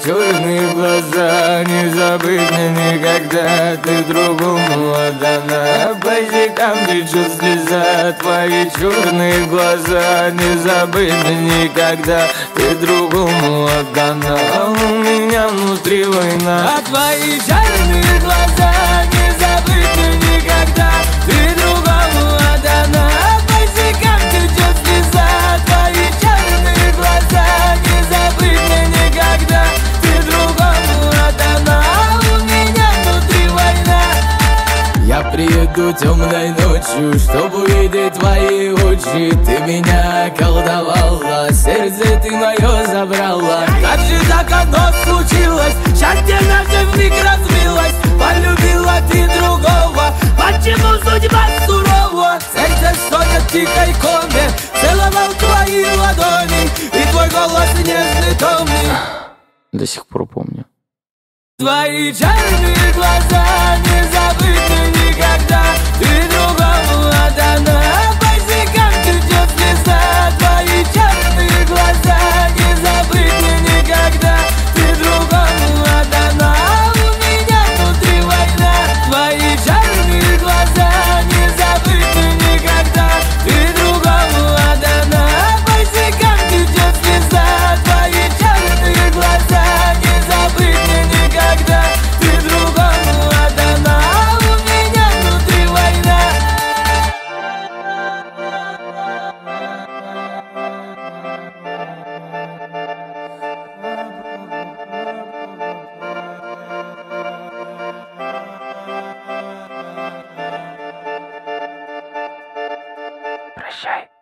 черные глаза, не забыть мне никогда. Ты другому отдана, по щекам течет слеза. Твои черные глаза, не забыть мне никогда. Ты другому отдана, а у меня внутри война. А твои черные глаза, не забыть мне никогда. Ты другому отдана, по щекам течет слеза. Твои черные глаза, не забыть мне никогда. Ты другому отдана, а у меня внутри война. Я приеду темной ночью, чтобы увидеть твои очи. Ты меня околдовала, сердце ты мое забрала. Как же так оно случилось? Счастье наше вмиг разбилось. Полюбила ты другого, почему судьба сурова? Сердце стонет в тихой коме, целовал твои ладони, и твой голос нежный, томный До сих пор помню. Твои черные глаза, не забыть мне никогда. Ты другому отдана, по щекам течет слеза. Твои черные глаза, не забыть мне никогда. Ты другому отдана, а у меня внутри война. Твои черные глаза, не забыть мне никогда. Ты другому отдана, по щекам течет слеза. Твои черные глаза, не забыть мне никогда. Ты другому отдана, а у меня внутри война. Прощай.